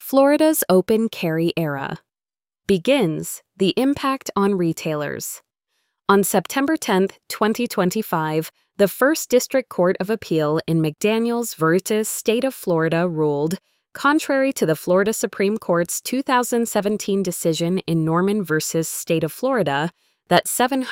Florida's open carry era. Begins the impact on retailers. On September 10, 2025, the First District Court of Appeal in McDaniels v. State of Florida ruled, contrary to the Florida Supreme Court's 2017 decision in Norman v. State of Florida, that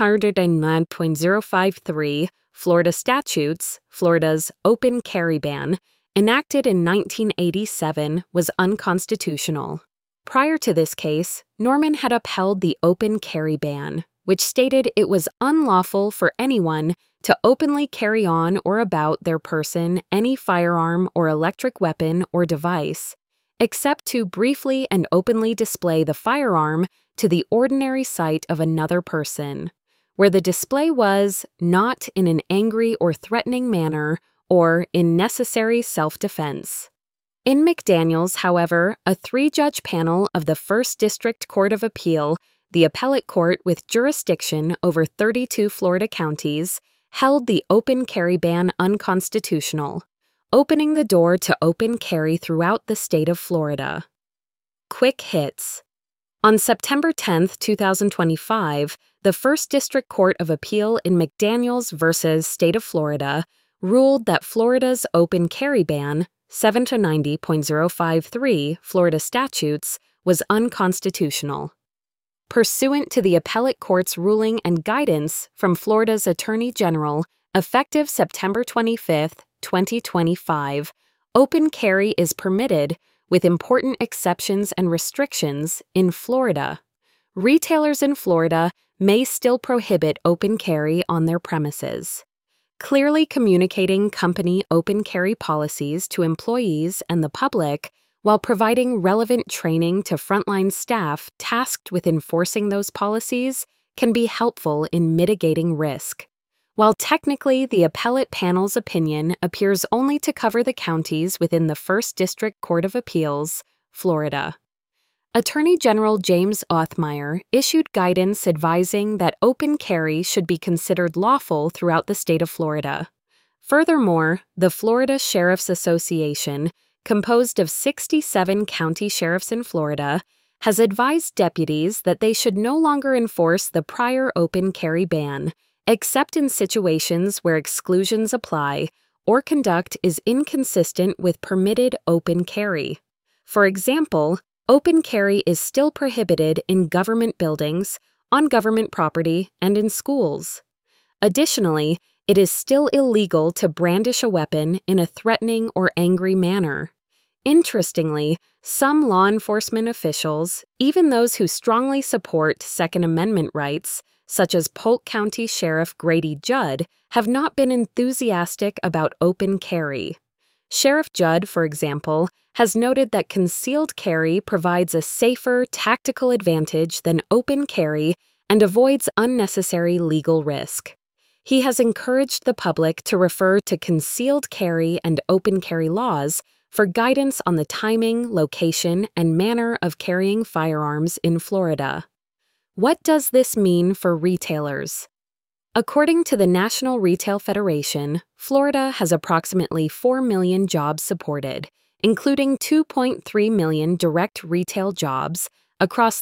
709.053 Florida statutes, Florida's open carry ban, enacted in 1987, was unconstitutional. Prior to this case, Norman had upheld the open carry ban, which stated it was unlawful for anyone to openly carry on or about their person any firearm or electric weapon or device, except to briefly and openly display the firearm to the ordinary sight of another person, where the display was not in an angry or threatening manner or in necessary self-defense. In McDaniels, however, a three-judge panel of the First District Court of Appeal, the appellate court with jurisdiction over 32 Florida counties, held the open carry ban unconstitutional, opening the door to open carry throughout the state of Florida. Quick hits. On September 10, 2025, the First District Court of Appeal in McDaniels v. State of Florida ruled that Florida's open carry ban, 790.053 Florida statutes, was unconstitutional. Pursuant to the appellate court's ruling and guidance from Florida's Attorney General, effective September 25, 2025, open carry is permitted, with important exceptions and restrictions, in Florida. Retailers in Florida may still prohibit open carry on their premises. Clearly communicating company open carry policies to employees and the public while providing relevant training to frontline staff tasked with enforcing those policies can be helpful in mitigating risk. While technically the appellate panel's opinion appears only to cover the counties within the First District Court of Appeals, Florida. Attorney General James Othmeier issued guidance advising that open carry should be considered lawful throughout the state of Florida. Furthermore, the Florida Sheriff's Association, composed of 67 county sheriffs in Florida, has advised deputies that they should no longer enforce the prior open carry ban, except in situations where exclusions apply or conduct is inconsistent with permitted open carry. For example, open carry is still prohibited in government buildings, on government property, and in schools. Additionally, it is still illegal to brandish a weapon in a threatening or angry manner. Interestingly, some law enforcement officials, even those who strongly support Second Amendment rights, such as Polk County Sheriff Grady Judd, have not been enthusiastic about open carry. Sheriff Judd, for example, has noted that concealed carry provides a safer tactical advantage than open carry and avoids unnecessary legal risk. He has encouraged the public to refer to concealed carry and open carry laws for guidance on the timing, location, and manner of carrying firearms in Florida. What does this mean for retailers? According to the National Retail Federation, Florida has approximately 4 million jobs supported, including 2.3 million direct retail jobs across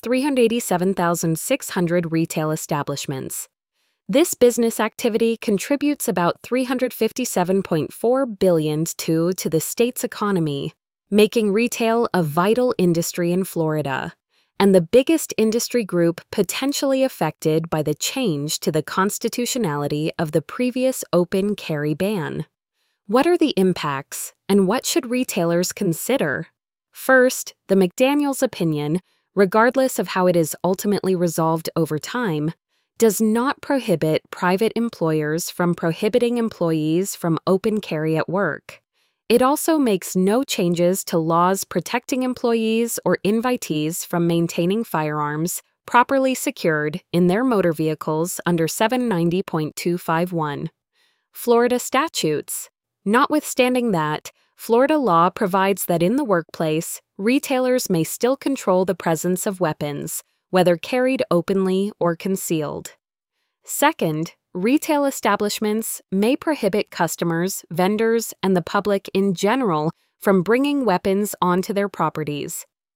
387,600 retail establishments. This business activity contributes about $357.4 billion to the state's economy, making retail a vital industry in Florida, and the biggest industry group potentially affected by the change to the constitutionality of the previous open carry ban. What are the impacts, and what should retailers consider? First, the McDaniels opinion, regardless of how it is ultimately resolved over time, does not prohibit private employers from prohibiting employees from open carry at work. It also makes no changes to laws protecting employees or invitees from maintaining firearms properly secured in their motor vehicles under 790.251. Florida statutes. Notwithstanding that, Florida law provides that in the workplace, retailers may still control the presence of weapons, whether carried openly or concealed. Second, retail establishments may prohibit customers, vendors, and the public in general from bringing weapons onto their properties.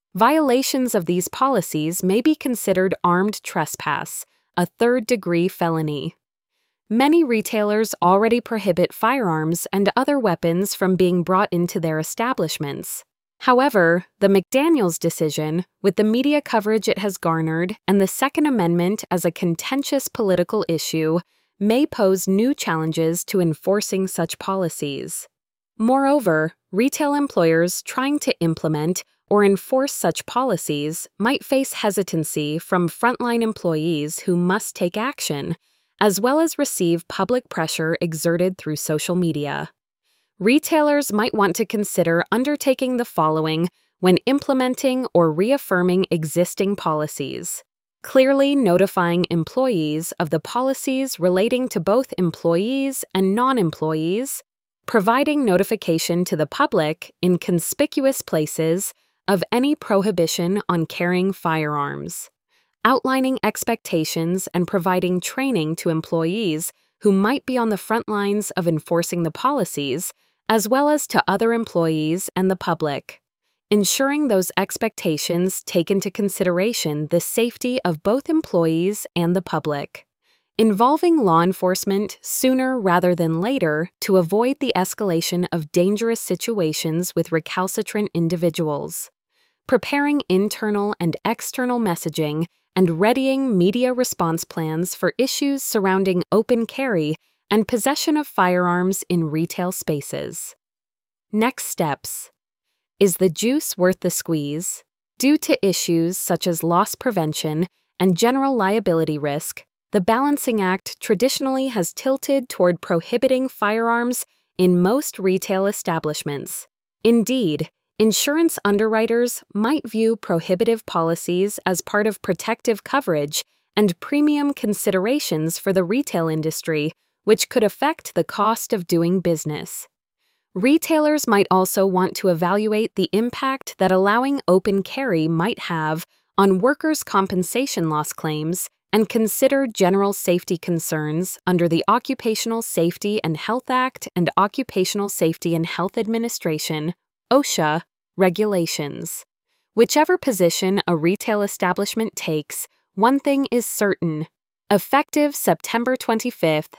Violations of these policies may be considered armed trespass, a third-degree felony. Many retailers already prohibit firearms and other weapons from being brought into their establishments. However, the McDaniels decision, with the media coverage it has garnered and the Second Amendment as a contentious political issue, may pose new challenges to enforcing such policies. Moreover, retail employers trying to implement or enforce such policies might face hesitancy from frontline employees who must take action, as well as receive public pressure exerted through social media. Retailers might want to consider undertaking the following when implementing or reaffirming existing policies: clearly notifying employees of the policies relating to both employees and non-employees, providing notification to the public in conspicuous places of any prohibition on carrying firearms, outlining expectations and providing training to employees who might be on the front lines of enforcing the policies, as well as to other employees and the public, ensuring those expectations take into consideration the safety of both employees and the public, involving law enforcement sooner rather than later to avoid the escalation of dangerous situations with recalcitrant individuals, preparing internal and external messaging and readying media response plans for issues surrounding open carry and possession of firearms in retail spaces. Next steps. Is the juice worth the squeeze? Due to issues such as loss prevention and general liability risk, the Balancing Act traditionally has tilted toward prohibiting firearms in most retail establishments. Indeed, insurance underwriters might view prohibitive policies as part of protective coverage and premium considerations for the retail industry, which could affect the cost of doing business. Retailers might also want to evaluate the impact that allowing open carry might have on workers' compensation loss claims and consider general safety concerns under the Occupational Safety and Health Act and Occupational Safety and Health Administration (OSHA) regulations. Whichever position a retail establishment takes, one thing is certain. Effective September 25th,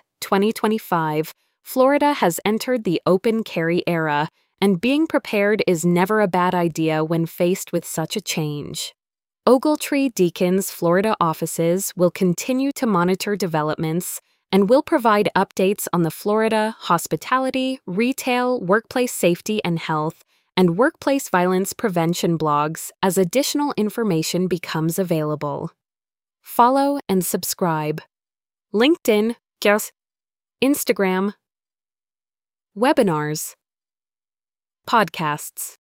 2025, Florida has entered the open carry era, and being prepared is never a bad idea when faced with such a change. Ogletree Deacon's Florida offices will continue to monitor developments and will provide updates on the Florida hospitality, retail, workplace safety and health, and workplace violence prevention blogs as additional information becomes available. Follow and subscribe. LinkedIn, Instagram, webinars, podcasts.